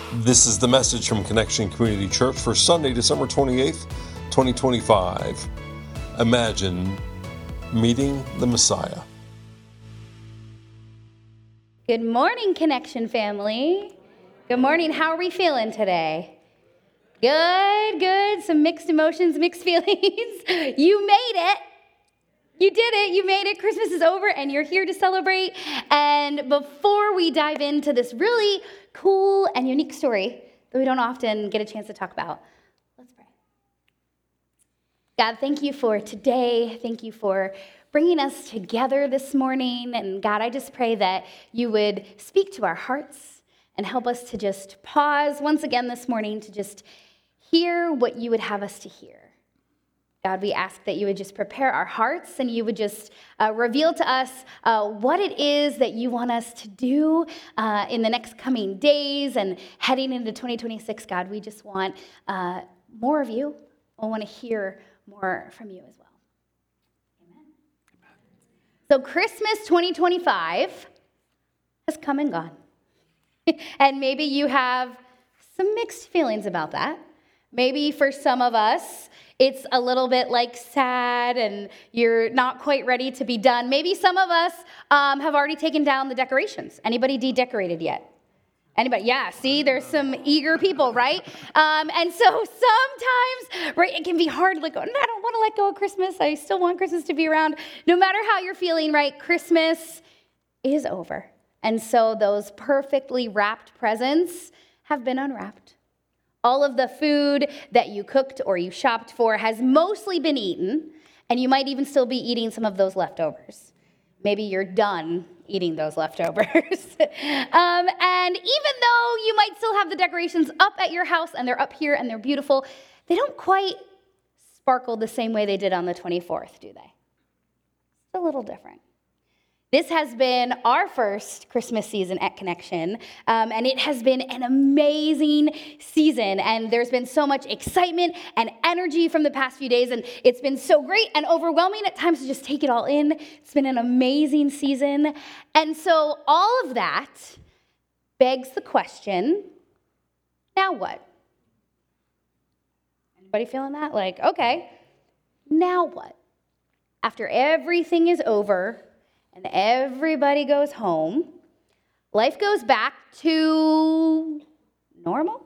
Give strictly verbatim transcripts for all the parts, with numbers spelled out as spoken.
This is the message from Connection Community Church for Sunday, December twenty-eighth, twenty twenty-five. Imagine meeting the Messiah. Good morning, Connection family. Good morning. How are we feeling today? Good, good. Some mixed emotions, mixed feelings. You made it. You did it. You made it. Christmas is over and you're here to celebrate. And before we dive into this really cool and unique story that we don't often get a chance to talk about, let's pray. God, thank you for today. Thank you for bringing us together this morning. And God, I just pray that you would speak to our hearts and help us to just pause once again this morning to just hear what you would have us to hear. God, we ask that you would just prepare our hearts and you would just uh, reveal to us uh, what it is that you want us to do uh, in the next coming days and heading into twenty twenty-six. God, we just want uh, more of you. We want to hear more from you as well. Amen. So Christmas twenty twenty-five has come and gone. And maybe you have some mixed feelings about that. Maybe for some of us, it's a little bit like sad and you're not quite ready to be done. Maybe some of us um, have already taken down the decorations. Anybody de-decorated yet? Anybody? Yeah, see, there's some eager people, right? Um, and so sometimes, right, it can be hard, like, oh, no, I don't want to let go of Christmas. I still want Christmas to be around. No matter how you're feeling, right, Christmas is over. And so those perfectly wrapped presents have been unwrapped. All of the food that you cooked or you shopped for has mostly been eaten, and you might even still be eating some of those leftovers. Maybe you're done eating those leftovers. um, and even though you might still have the decorations up at your house, and they're up here and they're beautiful, they don't quite sparkle the same way they did on the twenty-fourth, do they? It's a little different. This has been our first Christmas season at Connection, um, and it has been an amazing season, and there's been so much excitement and energy from the past few days, and it's been so great and overwhelming at times to just take it all in. It's been an amazing season, and so all of that begs the question, now what? Anybody feeling that? Like, okay, now what? After everything is over, and everybody goes home, life goes back to normal?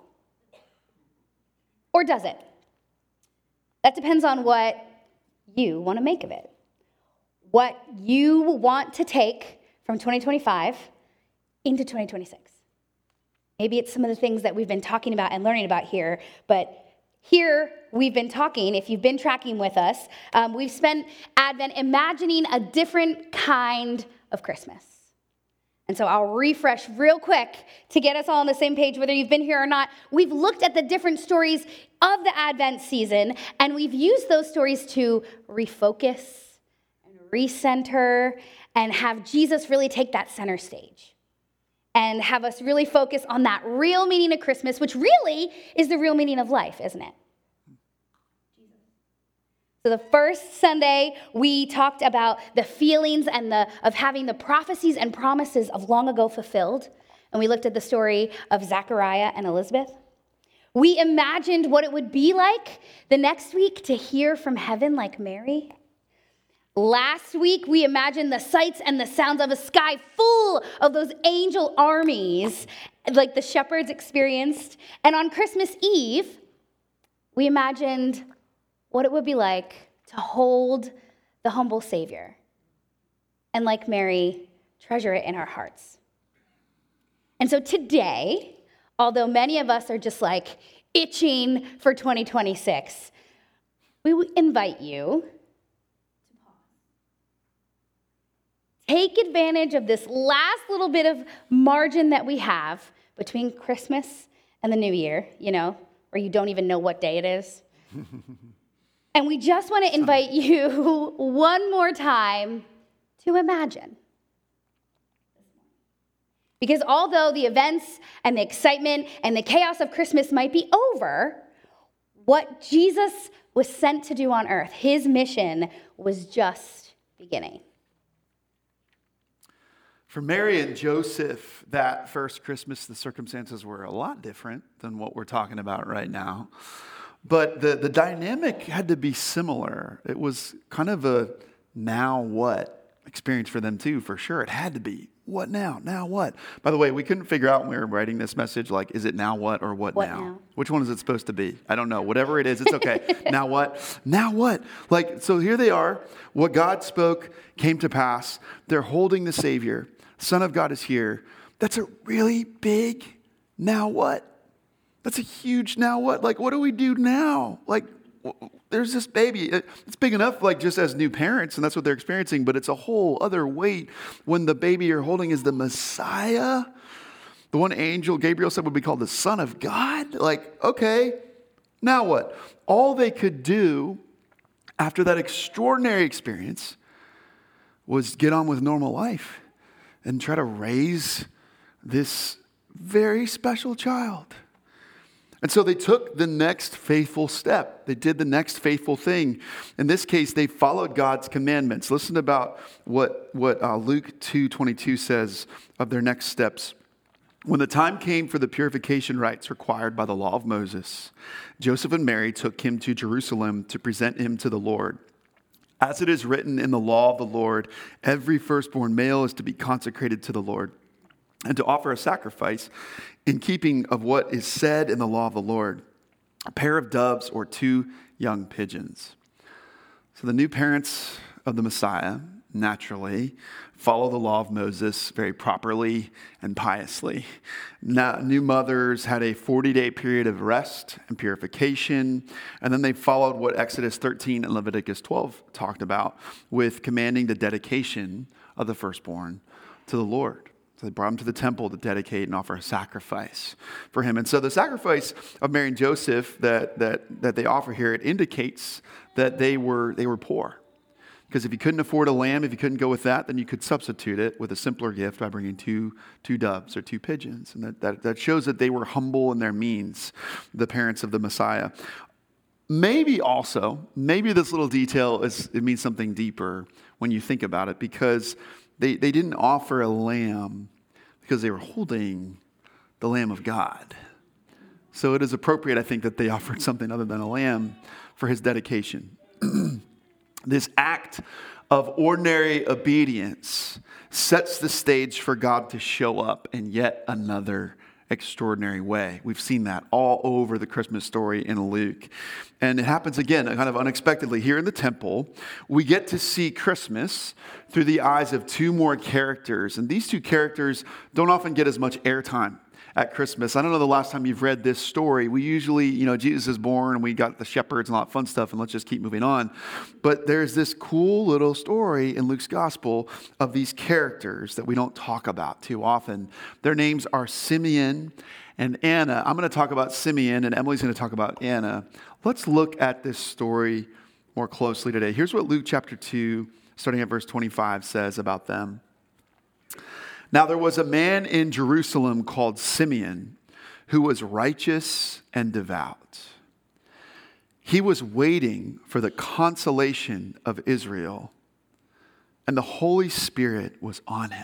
Or does it? That depends on what you want to make of it. What you want to take from twenty twenty-five into twenty twenty-six. Maybe it's some of the things that we've been talking about and learning about here, but here, we've been talking, if you've been tracking with us, um, we've spent Advent imagining a different kind of Christmas. And so I'll refresh real quick to get us all on the same page, whether you've been here or not. We've looked at the different stories of the Advent season, and we've used those stories to refocus and recenter and have Jesus really take that center stage. And have us really focus on that real meaning of Christmas, which really is the real meaning of life, isn't it? So the first Sunday, we talked about the feelings and the of having the prophecies and promises of long ago fulfilled. And we looked at the story of Zechariah and Elizabeth. We imagined what it would be like the next week to hear from heaven like Mary. Last week, we imagined the sights and the sounds of a sky full of those angel armies, like the shepherds experienced. And on Christmas Eve, we imagined what it would be like to hold the humble Savior. And like Mary, treasure it in our hearts. And so today, although many of us are just like itching for twenty twenty-six, we invite you take advantage of this last little bit of margin that we have between Christmas and the New Year, you know, where you don't even know what day it is. And we just want to invite you one more time to imagine. Because although the events and the excitement and the chaos of Christmas might be over, what Jesus was sent to do on earth, his mission was just beginning. For Mary and Joseph, that first Christmas, the circumstances were a lot different than what we're talking about right now. But the, the dynamic had to be similar. It was kind of a now what experience for them too, for sure. It had to be. What now? Now what? By the way, we couldn't figure out when we were writing this message, like, is it now what or what, What now? now? Which one is it supposed to be? I don't know. Whatever it is, it's okay. Now what? Now what? Like, so here they are. What God spoke came to pass. They're holding the Savior. Son of God is here. That's a really big now what? That's a huge now what? Like, what do we do now? Like, there's this baby. It's big enough, like, just as new parents, and that's what they're experiencing, but it's a whole other weight when the baby you're holding is the Messiah. The one angel, Gabriel, said would be called the Son of God. Like, okay, now what? All they could do after that extraordinary experience was get on with normal life and try to raise this very special child. And so they took the next faithful step. They did the next faithful thing. In this case, they followed God's commandments. Listen about what, what uh, Luke two twenty-two says of their next steps. When the time came for the purification rites required by the law of Moses, Joseph and Mary took him to Jerusalem to present him to the Lord. As it is written in the law of the Lord, every firstborn male is to be consecrated to the Lord and to offer a sacrifice in keeping of what is said in the law of the Lord, a pair of doves or two young pigeons. So the new parents of the Messiah naturally follow the law of Moses very properly and piously. Now, new mothers had a forty-day period of rest and purification, and then they followed what Exodus thirteen and Leviticus twelve talked about with commanding the dedication of the firstborn to the Lord. So they brought him to the temple to dedicate and offer a sacrifice for him. And so the sacrifice of Mary and Joseph that that that they offer here, it indicates that they were they were poor. Because if you couldn't afford a lamb, if you couldn't go with that, then you could substitute it with a simpler gift by bringing two, two doves or two pigeons. And that, that, that shows that they were humble in their means, the parents of the Messiah. Maybe also, maybe this little detail is it means something deeper when you think about it, because they, they didn't offer a lamb because they were holding the Lamb of God. So it is appropriate, I think, that they offered something other than a lamb for his dedication. This act of ordinary obedience sets the stage for God to show up in yet another extraordinary way. We've seen that all over the Christmas story in Luke. And it happens again, kind of unexpectedly. Here in the temple, we get to see Christmas through the eyes of two more characters. And these two characters don't often get as much airtime at Christmas. I don't know the last time you've read this story. We usually, you know, Jesus is born and we got the shepherds and all that fun stuff, and let's just keep moving on. But there's this cool little story in Luke's gospel of these characters that we don't talk about too often. Their names are Simeon and Anna. I'm going to talk about Simeon and Emily's going to talk about Anna. Let's look at this story more closely today. Here's what Luke chapter two, starting at verse twenty-five, says about them. Now there was a man in Jerusalem called Simeon who was righteous and devout. He was waiting for the consolation of Israel, and the Holy Spirit was on him.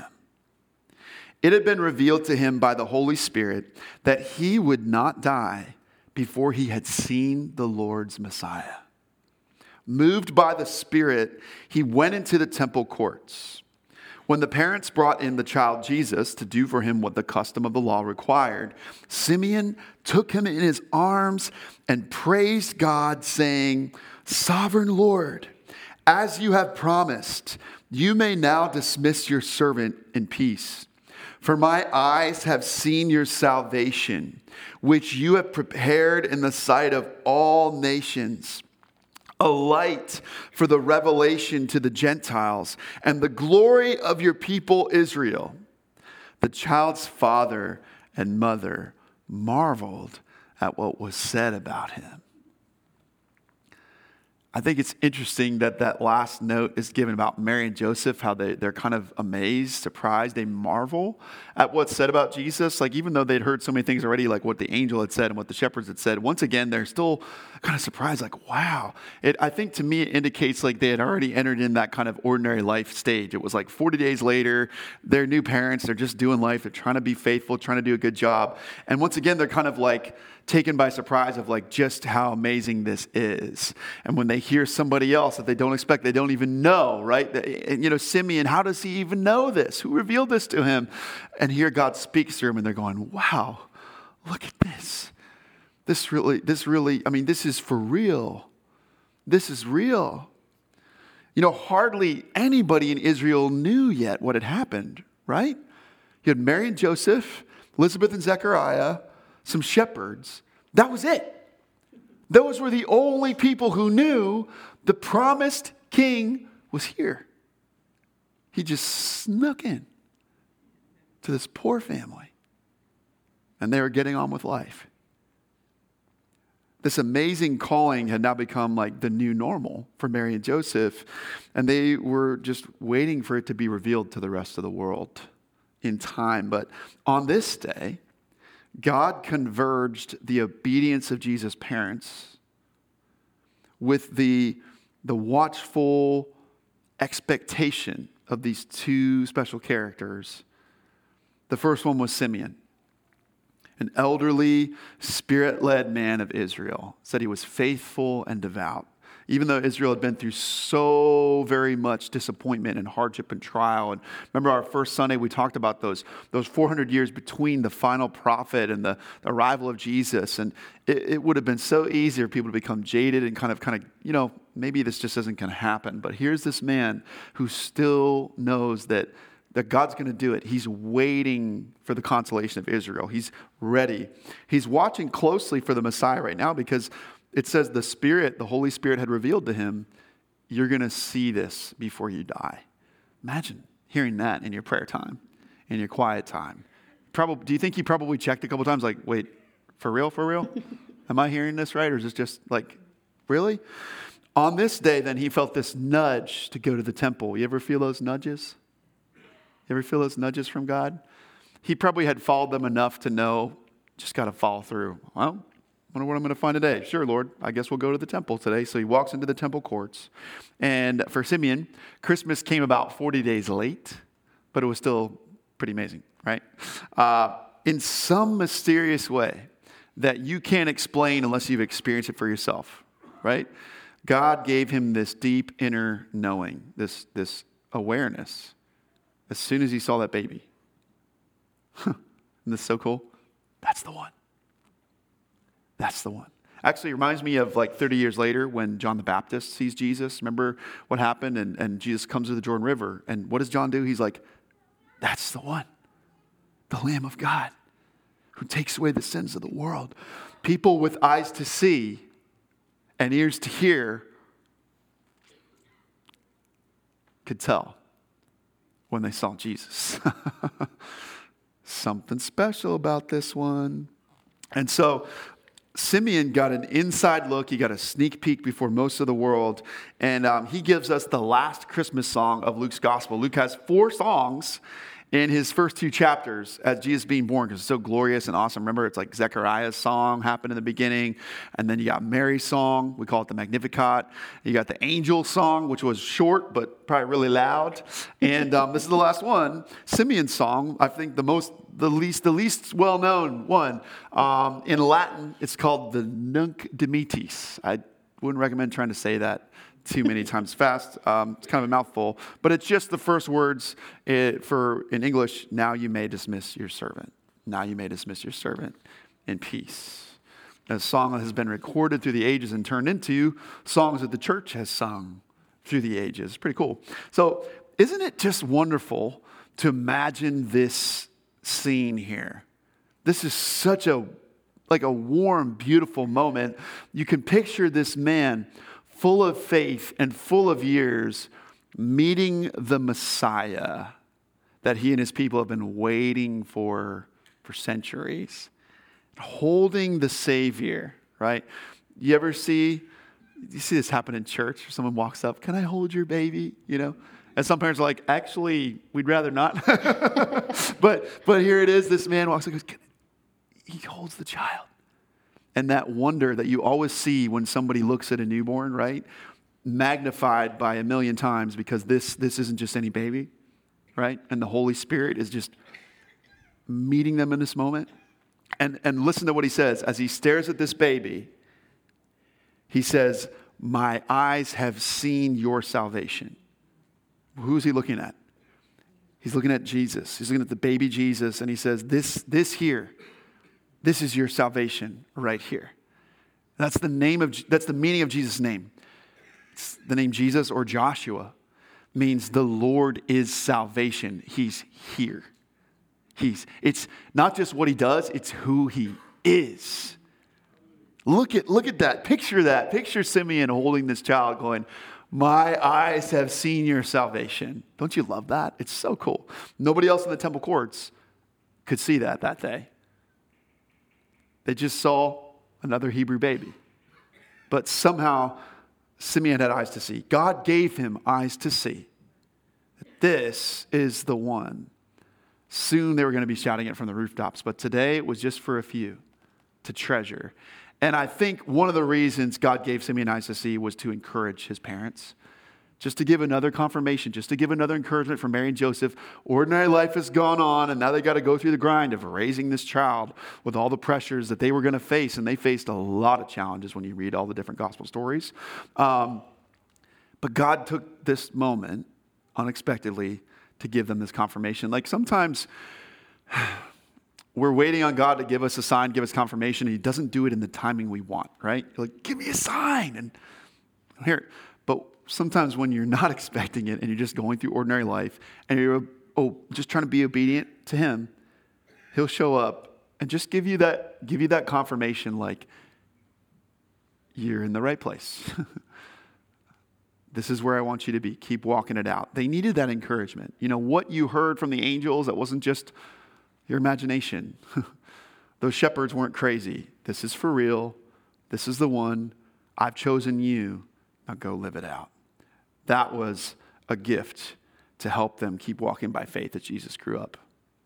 It had been revealed to him by the Holy Spirit that he would not die before he had seen the Lord's Messiah. Moved by the Spirit, he went into the temple courts. When the parents brought in the child Jesus to do for him what the custom of the law required, Simeon took him in his arms and praised God, saying, "Sovereign Lord, as you have promised, you may now dismiss your servant in peace. For my eyes have seen your salvation, which you have prepared in the sight of all nations, a light for the revelation to the Gentiles and the glory of your people Israel." The child's father and mother marveled at what was said about him. I think it's interesting that that last note is given about Mary and Joseph, how they, they're kind of amazed, surprised, they marvel at what's said about Jesus. Like, even though they'd heard so many things already, like what the angel had said and what the shepherds had said, once again, they're still kind of surprised, like, wow. It, I think to me, it indicates like they had already entered in that kind of ordinary life stage. It was like forty days later, they're new parents, they're just doing life, they're trying to be faithful, trying to do a good job. And once again, they're kind of like, taken by surprise of like just how amazing this is. And when they hear somebody else that they don't expect, they don't even know, right? And, you know, Simeon, how does he even know this? Who revealed this to him? And here God speaks through him and they're going, wow, look at this. This really, this really, I mean, this is for real. This is real. You know, hardly anybody in Israel knew yet what had happened, right? You had Mary and Joseph, Elizabeth and Zechariah, some shepherds. That was it. Those were the only people who knew the promised king was here. He just snuck in to this poor family. And they were getting on with life. This amazing calling had now become like the new normal for Mary and Joseph. And they were just waiting for it to be revealed to the rest of the world in time. But on this day, God converged the obedience of Jesus' parents with the, the watchful expectation of these two special characters. The first one was Simeon, an elderly, spirit-led man of Israel. Said he was faithful and devout. Even though Israel had been through so very much disappointment and hardship and trial. And remember our first Sunday, we talked about those, those four hundred years between the final prophet and the, the arrival of Jesus. And it, it would have been so easy for people to become jaded and kind of, kind of, you know, maybe this just isn't going to happen. But here's this man who still knows that, that God's going to do it. He's waiting for the consolation of Israel. He's ready. He's watching closely for the Messiah right now because it says the Spirit, the Holy Spirit had revealed to him, you're going to see this before you die. Imagine hearing that in your prayer time, in your quiet time. Probably, do you think he probably checked a couple times like, wait, for real, for real? Am I hearing this right? Or is this just like, really? On this day, then, he felt this nudge to go to the temple. You ever feel those nudges? You ever feel those nudges from God? He probably had followed them enough to know, just got to follow through. Well, I wonder what I'm going to find today. Sure, Lord, I guess we'll go to the temple today. So he walks into the temple courts. And for Simeon, Christmas came about forty days late, but it was still pretty amazing, right? Uh, in some mysterious way that you can't explain unless you've experienced it for yourself, right? God gave him this deep inner knowing, this, this awareness, as soon as he saw that baby. Isn't this so cool? That's the one. That's the one. Actually, it reminds me of like thirty years later when John the Baptist sees Jesus. Remember what happened? And, and Jesus comes to the Jordan River. And what does John do? He's like, that's the one. The Lamb of God who takes away the sins of the world. People with eyes to see and ears to hear could tell when they saw Jesus. Something special about this one. And so Simeon got an inside look. He got a sneak peek before most of the world. And um, he gives us the last Christmas song of Luke's gospel. Luke has four songs in his first two chapters as Jesus being born because it's so glorious and awesome. Remember, it's like Zechariah's song happened in the beginning. And then you got Mary's song. We call it the Magnificat. You got the angel song, which was short, but probably really loud. And um, this is the last one. Simeon's song, I think the most, the least, the least well-known one. Um, in Latin, it's called the Nunc Dimittis. I wouldn't recommend trying to say that too many times fast. Um, it's kind of a mouthful, but it's just the first words it, for, in English, now you may dismiss your servant. Now you may dismiss your servant in peace. A song that has been recorded through the ages and turned into songs that the church has sung through the ages. Pretty cool. So isn't it just wonderful to imagine this scene here? This is such a, like a warm, beautiful moment. You can picture this man full of faith and full of years, meeting the Messiah that he and his people have been waiting for for centuries. Holding the Savior, right? You ever see You see this happen in church. Someone walks up, can I hold your baby? You know? And some parents are like, actually, we'd rather not. but but here it is. This man walks up and goes, he holds the child. And that wonder that you always see when somebody looks at a newborn, right? Magnified by a million times because this this isn't just any baby, right? And the Holy Spirit is just meeting them in this moment. And, and listen to what he says. As he stares at this baby, he says, my eyes have seen your salvation. Who's he looking at? He's looking at Jesus. He's looking at the baby Jesus, and he says, this, this here, this is your salvation right here. That's the name of, that's the meaning of Jesus' name. It's the name Jesus or Joshua means the Lord is salvation. He's here. He's, it's not just what he does, it's who he is. Look at, look at that. Picture that. Picture Simeon holding this child going, my eyes have seen your salvation. Don't you love that? It's so cool. Nobody else in the temple courts could see that that day. They just saw another Hebrew baby. But somehow Simeon had eyes to see. God gave him eyes to see. This is the one. Soon they were going to be shouting it from the rooftops. But today it was just for a few to treasure. And I think one of the reasons God gave Simeon eyes to see was to encourage his parents. Just to give another confirmation, just to give another encouragement for Mary and Joseph. Ordinary life has gone on, and now they got to go through the grind of raising this child with all the pressures that they were going to face. And they faced a lot of challenges when you read all the different gospel stories. Um, but God took this moment unexpectedly to give them this confirmation. Like sometimes we're waiting on God to give us a sign, give us confirmation, and he doesn't do it in the timing we want, right? You're like, give me a sign. And here, but sometimes when you're not expecting it and you're just going through ordinary life and you're oh, just trying to be obedient to him, he'll show up and just give you that, give you that confirmation like, you're in the right place. This is where I want you to be. Keep walking it out. They needed that encouragement. You know, what you heard from the angels, that wasn't just your imagination. Those shepherds weren't crazy. This is for real. This is the one. I've chosen you. Now go live it out. That was a gift to help them keep walking by faith as Jesus grew up.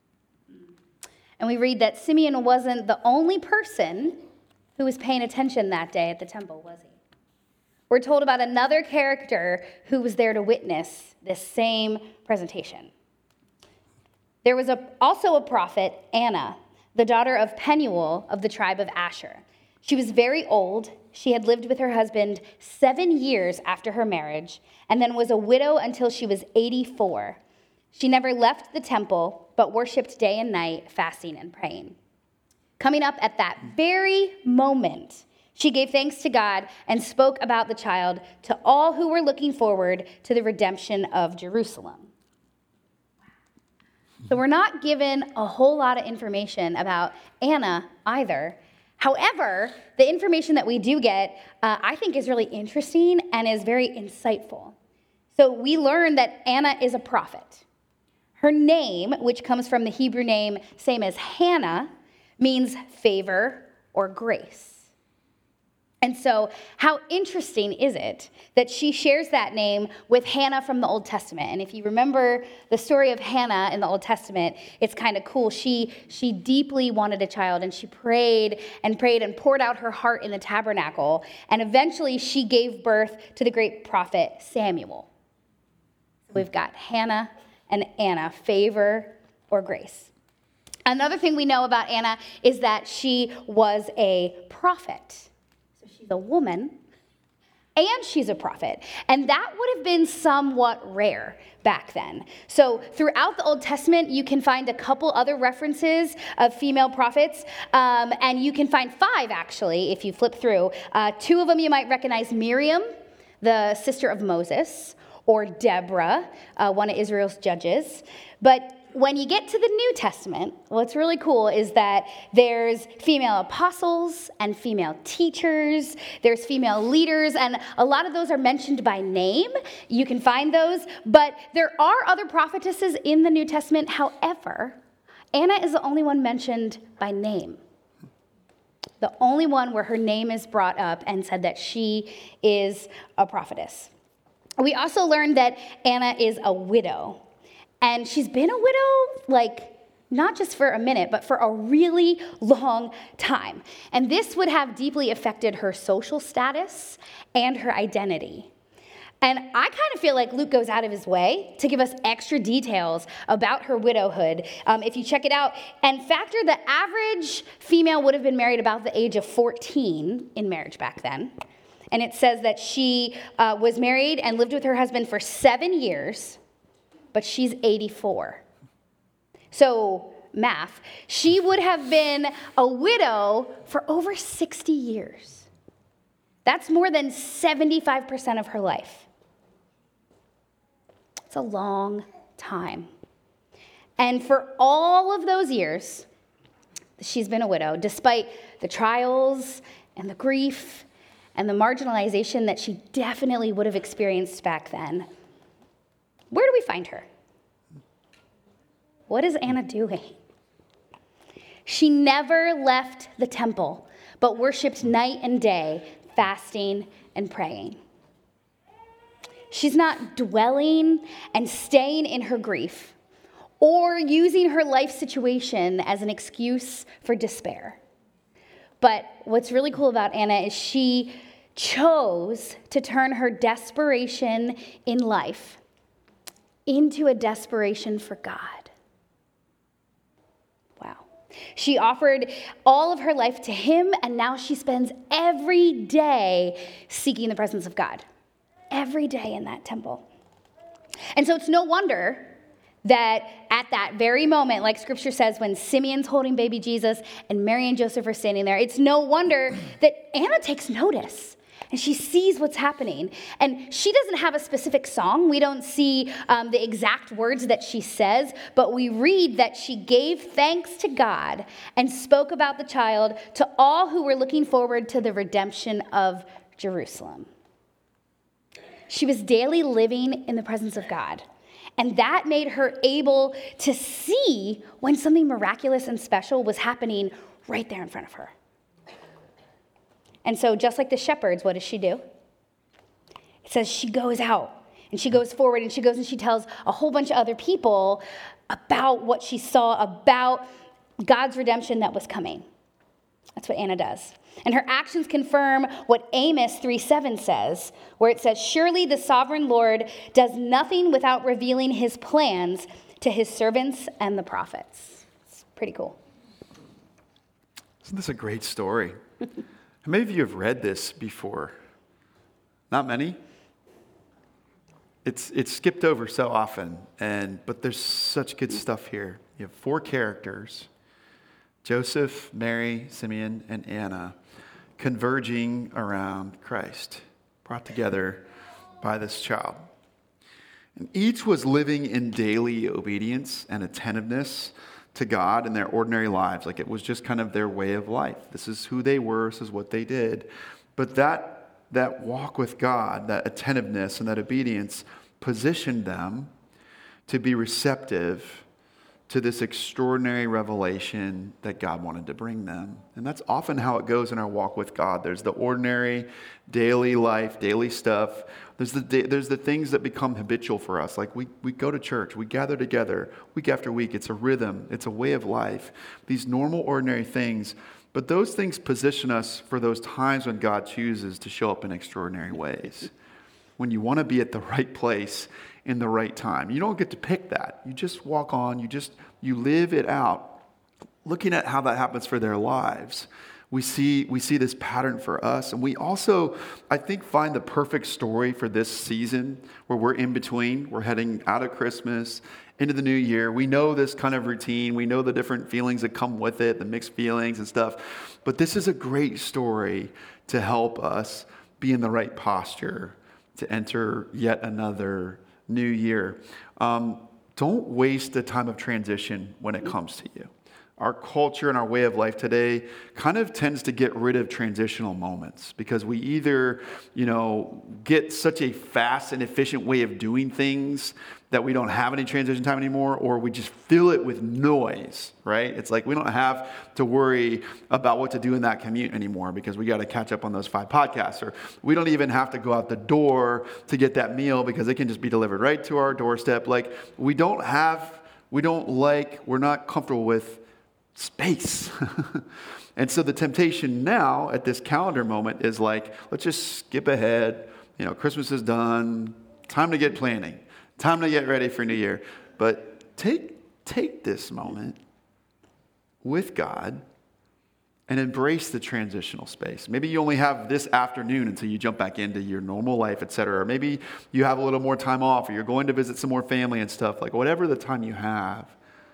And we read that Simeon wasn't the only person who was paying attention that day at the temple, was he? We're told about another character who was there to witness this same presentation. There was a, also a prophet, Anna, the daughter of Penuel of the tribe of Asher. She was very old. She had lived with her husband seven years after her marriage, and then was a widow until she was eighty-four. She never left the temple, but worshiped day and night, fasting and praying. Coming up at that very moment, she gave thanks to God and spoke about the child to all who were looking forward to the redemption of Jerusalem. So we're not given a whole lot of information about Anna either. However, the information that we do get, uh, I think is really interesting and is very insightful. So we learn that Anna is a prophet. Her name, which comes from the Hebrew name same as Hannah, means favor or grace. And so how interesting is it that she shares that name with Hannah from the Old Testament? And if you remember the story of Hannah in the Old Testament, it's kind of cool. She, she deeply wanted a child, and she prayed and prayed and poured out her heart in the tabernacle. And eventually she gave birth to the great prophet Samuel. So we've got Hannah and Anna, favor or grace. Another thing we know about Anna is that she was a prophet. She's a woman, and she's a prophet. And that would have been somewhat rare back then. So throughout the Old Testament, you can find a couple other references of female prophets, um, and you can find five, actually, if you flip through. Uh, two of them you might recognize: Miriam, the sister of Moses, or Deborah, uh, one of Israel's judges. But when you get to the New Testament, what's really cool is that there's female apostles and female teachers, there's female leaders, and a lot of those are mentioned by name. You can find those, but there are other prophetesses in the New Testament. However, Anna is the only one mentioned by name. The only one where her name is brought up and said that she is a prophetess. We also learned that Anna is a widow. And she's been a widow, like, not just for a minute, but for a really long time. And this would have deeply affected her social status and her identity. And I kind of feel like Luke goes out of his way to give us extra details about her widowhood. Um, if you check it out and factor the average female would have been married about the age of fourteen in marriage back then. And it says that she uh, was married and lived with her husband for seven years, but she's eighty-four. So math, she would have been a widow for over sixty years. That's more than seventy-five percent of her life. It's a long time. And for all of those years, she's been a widow, despite the trials and the grief and the marginalization that she definitely would have experienced back then. Where do we find her? What is Anna doing? She never left the temple, but worshiped night and day, fasting and praying. She's not dwelling and staying in her grief or using her life situation as an excuse for despair. But what's really cool about Anna is she chose to turn her desperation in life into a desperation for God. Wow. She offered all of her life to him, and now she spends every day seeking the presence of God. Every day in that temple. And so it's no wonder that at that very moment, like scripture says, when Simeon's holding baby Jesus and Mary and Joseph are standing there, it's no wonder that Anna takes notice and she sees what's happening. And she doesn't have a specific song. We don't see um, the exact words that she says, but we read that she gave thanks to God and spoke about the child to all who were looking forward to the redemption of Jerusalem. She was daily living in the presence of God. And that made her able to see when something miraculous and special was happening right there in front of her. And so just like the shepherds, what does she do? It says she goes out and she goes forward and she goes and she tells a whole bunch of other people about what she saw, about God's redemption that was coming. That's what Anna does. And her actions confirm what Amos three seven says, where it says, "Surely the sovereign Lord does nothing without revealing his plans to his servants and the prophets." It's pretty cool. Isn't this a great story? How many of you have read this before? Not many? It's it's skipped over so often, and but there's such good stuff here. You have four characters: Joseph, Mary, Simeon, and Anna, converging around Christ, brought together by this child. And each was living in daily obedience and attentiveness to God in their ordinary lives. Like it was just kind of their way of life. This is who they were, this is what they did. But that, that walk with God, that attentiveness and that obedience positioned them to be receptive to this extraordinary revelation that God wanted to bring them. And that's often how it goes in our walk with God. There's the ordinary, daily life, daily stuff. There's the there's the things that become habitual for us. Like we, we go to church, we gather together week after week. It's a rhythm, it's a way of life. These normal, ordinary things. But those things position us for those times when God chooses to show up in extraordinary ways. When you want to be at the right place in the right time. You don't get to pick that. You just walk on, you just, you live it out. Looking at how that happens for their lives, we see, we see this pattern for us. And we also, I think, find the perfect story for this season where we're in between. We're heading out of Christmas into the new year. We know this kind of routine. We know the different feelings that come with it, the mixed feelings and stuff. But this is a great story to help us be in the right posture to enter yet another new year. Um, don't waste the time of transition when it comes to you. our culture and our way of life today kind of tends to get rid of transitional moments because we either, you know, get such a fast and efficient way of doing things that we don't have any transition time anymore, or we just fill it with noise, right? It's like we don't have to worry about what to do in that commute anymore because we got to catch up on those five podcasts, or we don't even have to go out the door to get that meal because it can just be delivered right to our doorstep. Like we don't have, we don't like, we're not comfortable with space. And so the temptation now at this calendar moment is like, let's just skip ahead. You know, Christmas is done. Time to get planning. Time to get ready for New Year. But take, take this moment with God and embrace the transitional space. Maybe you only have this afternoon until you jump back into your normal life, et cetera. Or maybe you have a little more time off, or you're going to visit some more family and stuff. Like whatever the time you have,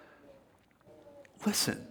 listen.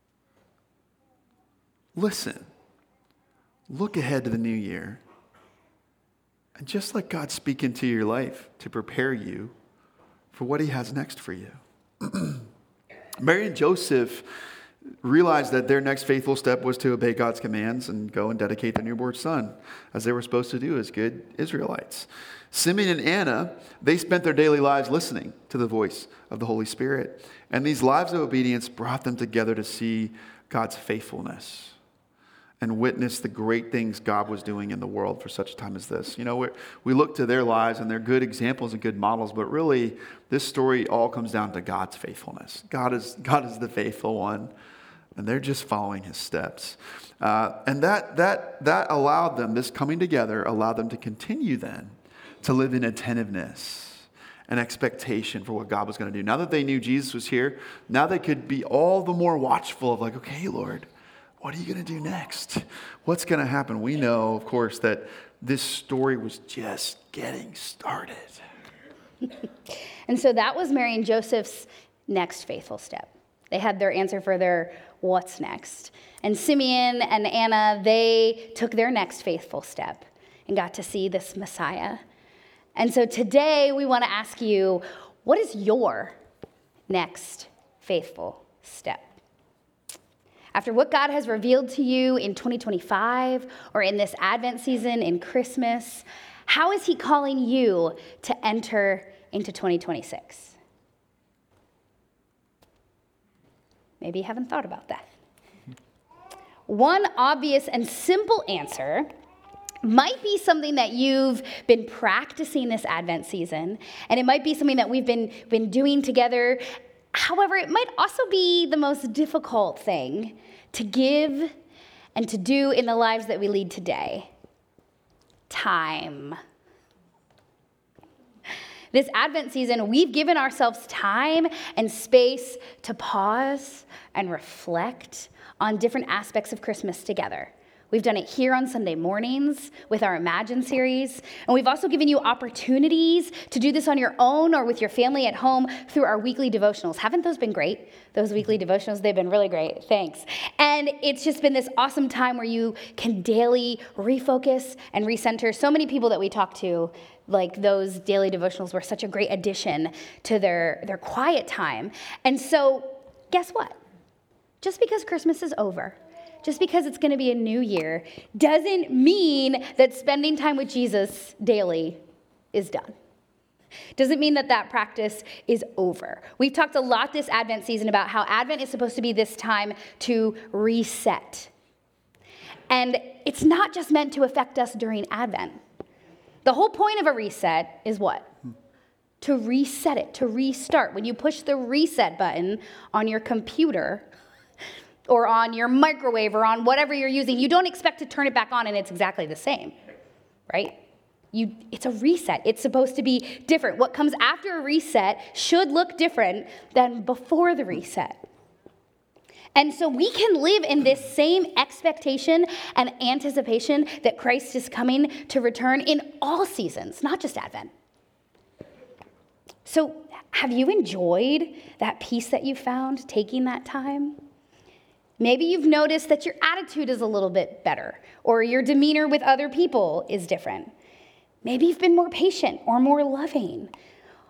Listen. Look ahead to the new year. And just let God speak into your life to prepare you for what he has next for you. Mary and Joseph realized that their next faithful step was to obey God's commands and go and dedicate their newborn son, as they were supposed to do as good Israelites. Simeon and Anna, they spent their daily lives listening to the voice of the Holy Spirit. And these lives of obedience brought them together to see God's faithfulness and witness the great things God was doing in the world for such a time as this. You know, we we look to their lives and they're good examples and good models, but really this story all comes down to God's faithfulness. God is God is the faithful one, and they're just following his steps. Uh, and that that that allowed them, this coming together allowed them to continue then to live in attentiveness and expectation for what God was going to do. Now that they knew Jesus was here, now they could be all the more watchful of like, okay, Lord, what are you going to do next? What's going to happen? We know, of course, that this story was just getting started. And so that was Mary and Joseph's next faithful step. They had their answer for their what's next. And Simeon and Anna, they took their next faithful step and got to see this Messiah. And so today we want to ask you, what is your next faithful step? After what God has revealed to you in twenty twenty-five or in this Advent season, in Christmas, how is he calling you to enter into twenty twenty-six? Maybe you haven't thought about that. One obvious and simple answer might be something that you've been practicing this Advent season, and it might be something that we've been, been doing together. However, it might also be the most difficult thing to give and to do in the lives that we lead today. Time. This Advent season, we've given ourselves time and space to pause and reflect on different aspects of Christmas together. We've done it here on Sunday mornings with our Imagine series. And we've also given you opportunities to do this on your own or with your family at home through our weekly devotionals. Haven't those been great? Those weekly devotionals, they've been really great. Thanks. And it's just been this awesome time where you can daily refocus and recenter. So many people that we talk to, like those daily devotionals were such a great addition to their, their quiet time. And so guess what? Just because Christmas is over, just because it's going to be a new year, doesn't mean that spending time with Jesus daily is done. Doesn't mean that that practice is over. We've talked a lot this Advent season about how Advent is supposed to be this time to reset. And it's not just meant to affect us during Advent. The whole point of a reset is what? To reset it, to restart. When you push the reset button on your computer, or on your microwave, or on whatever you're using, you don't expect to turn it back on and it's exactly the same, right? You, it's a reset. It's supposed to be different. What comes after a reset should look different than before the reset. And so we can live in this same expectation and anticipation that Christ is coming to return in all seasons, not just Advent. So have you enjoyed that peace that you found taking that time? Maybe you've noticed that your attitude is a little bit better, or your demeanor with other people is different. Maybe you've been more patient or more loving.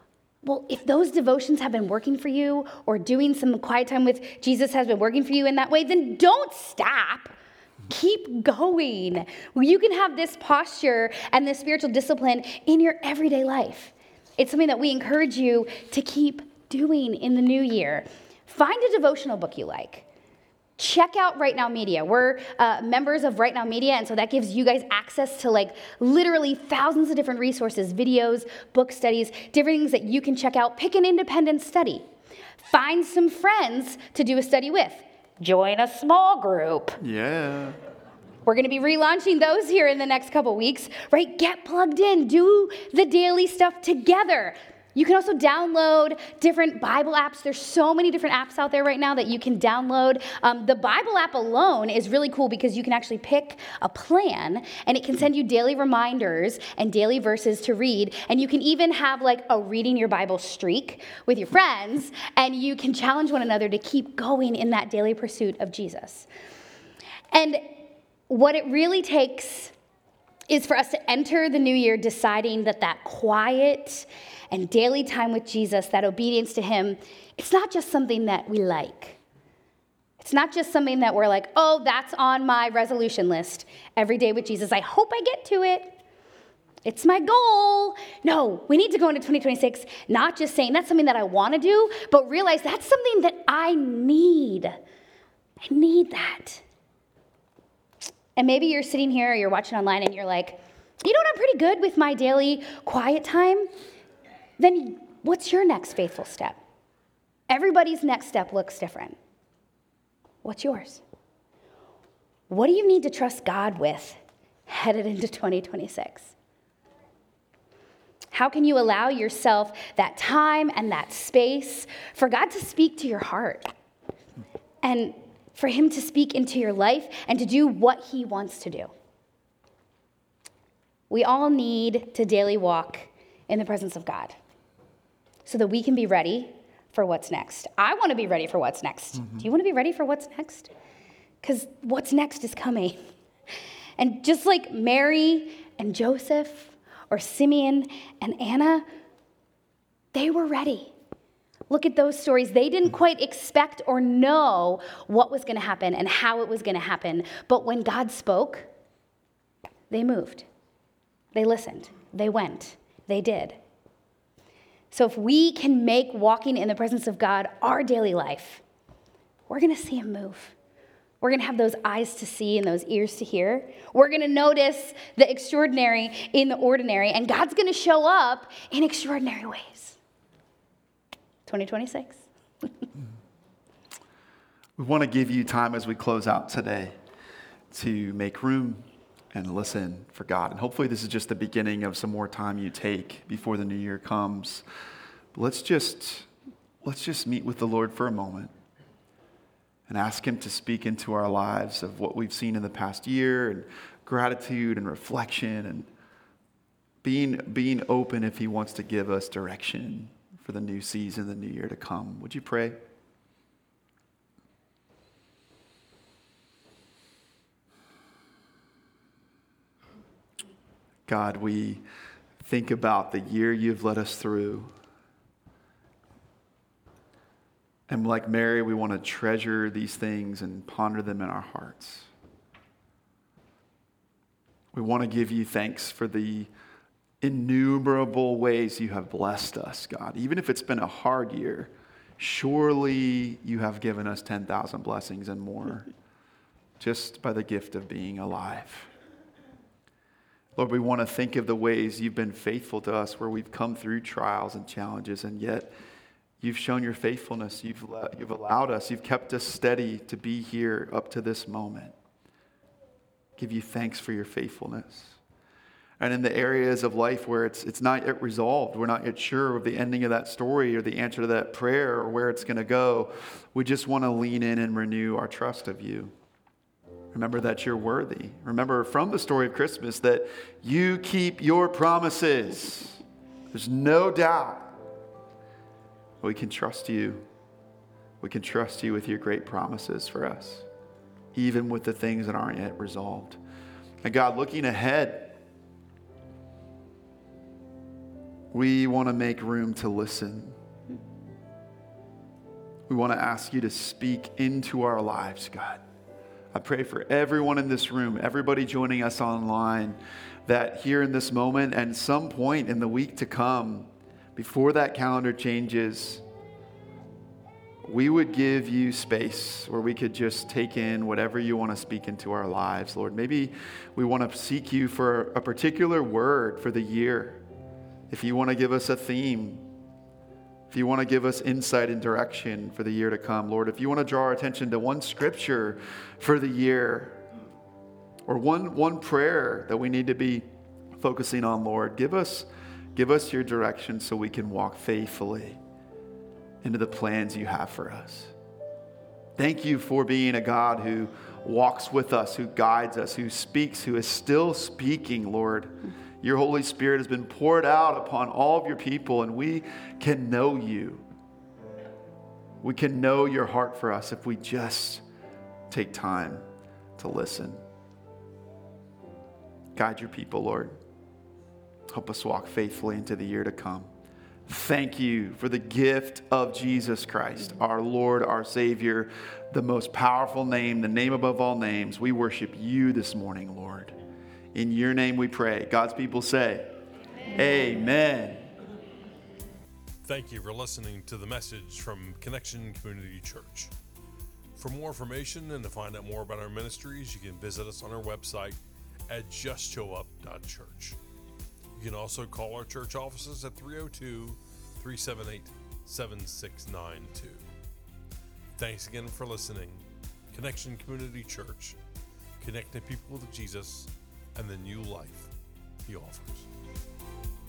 Well, if those devotions have been working for you, or doing some quiet time with Jesus has been working for you in that way, then don't stop. Keep going. You can have this posture and this spiritual discipline in your everyday life. It's something that we encourage you to keep doing in the new year. Find a devotional book you like. Check out Right Now Media. We're uh, members of Right Now Media, and so that gives you guys access to like literally thousands of different resources, videos, book studies, different things that you can check out. Pick an independent study. Find some friends to do a study with. Join a small group. Yeah. We're going to be relaunching those here in the next couple weeks, right? Get plugged in. Do the daily stuff together. You can also download different Bible apps. There's so many different apps out there right now that you can download. Um, the Bible app alone is really cool because you can actually pick a plan, and it can send you daily reminders and daily verses to read. And you can even have like a reading your Bible streak with your friends, and you can challenge one another to keep going in that daily pursuit of Jesus. And what it really takes is for us to enter the new year deciding that that quiet and daily time with Jesus, that obedience to him, it's not just something that we like. It's not just something that we're like, oh, that's on my resolution list every day with Jesus. I hope I get to it. It's my goal. No, we need to go into twenty twenty-six not just saying that's something that I want to do, but realize that's something that I need. I need that. And maybe you're sitting here or you're watching online and you're like, you know what, I'm pretty good with my daily quiet time. Then what's your next faithful step? Everybody's next step looks different. What's yours? What do you need to trust God with headed into twenty twenty-six? How can you allow yourself that time and that space for God to speak to your heart and for him to speak into your life and to do what he wants to do? We all need to daily walk in the presence of God so that we can be ready for what's next. I want to be ready for what's next. Mm-hmm. Do you want to be ready for what's next? Because what's next is coming. And just like Mary and Joseph or Simeon and Anna, they were ready. Look at those stories. They didn't quite expect or know what was going to happen and how it was going to happen. But when God spoke, they moved. They listened. They went. They did. So if we can make walking in the presence of God our daily life, we're going to see him move. We're going to have those eyes to see and those ears to hear. We're going to notice the extraordinary in the ordinary, and God's going to show up in extraordinary ways. twenty twenty-six. We want to give you time as we close out today to make room and listen for God. And hopefully this is just the beginning of some more time you take before the new year comes. But let's just, let's just meet with the Lord for a moment and ask him to speak into our lives of what we've seen in the past year, and gratitude and reflection, and being, being open if he wants to give us direction for the new season, the new year to come. Would you pray? God, we think about the year you've led us through. And like Mary, we want to treasure these things and ponder them in our hearts. We want to give you thanks for the innumerable ways you have blessed us, God. Even if it's been a hard year, surely you have given us ten thousand blessings and more just by the gift of being alive. Lord, we want to think of the ways you've been faithful to us, where we've come through trials and challenges, and yet you've shown your faithfulness. You've, you've allowed us, you've kept us steady to be here up to this moment. Give you thanks for your faithfulness. And in the areas of life where it's it's not yet resolved, we're not yet sure of the ending of that story or the answer to that prayer or where it's going to go, we just want to lean in and renew our trust of you. Remember that you're worthy. Remember from the story of Christmas that you keep your promises. There's no doubt. We can trust you. We can trust you with your great promises for us, even with the things that aren't yet resolved. And God, looking ahead, We want to make room to listen. We want to ask you to speak into our lives, God. I pray for everyone in this room, everybody joining us online, that here in this moment and some point in the week to come, before that calendar changes, we would give you space where we could just take in whatever you want to speak into our lives, Lord. Maybe we want to seek you for a particular word for the year. If you want to give us a theme, if you want to give us insight and direction for the year to come, Lord, if you want to draw our attention to one scripture for the year or one, one prayer that we need to be focusing on, Lord, give us, give us your direction so we can walk faithfully into the plans you have for us. Thank you for being a God who walks with us, who guides us, who speaks, who is still speaking, Lord. Your Holy Spirit has been poured out upon all of your people, and we can know you. We can know your heart for us if we just take time to listen. Guide your people, Lord. Help us walk faithfully into the year to come. Thank you for the gift of Jesus Christ, our Lord, our Savior, the most powerful name, the name above all names. We worship you this morning, Lord. In your name we pray. God's people say, Amen. Amen. Thank you for listening to the message from Connection Community Church. For more information and to find out more about our ministries, you can visit us on our website at just show up dot church. You can also call our church offices at three oh two, three seven eight, seven six nine two. Thanks again for listening. Connection Community Church, connecting people with Jesus and the new life he offers.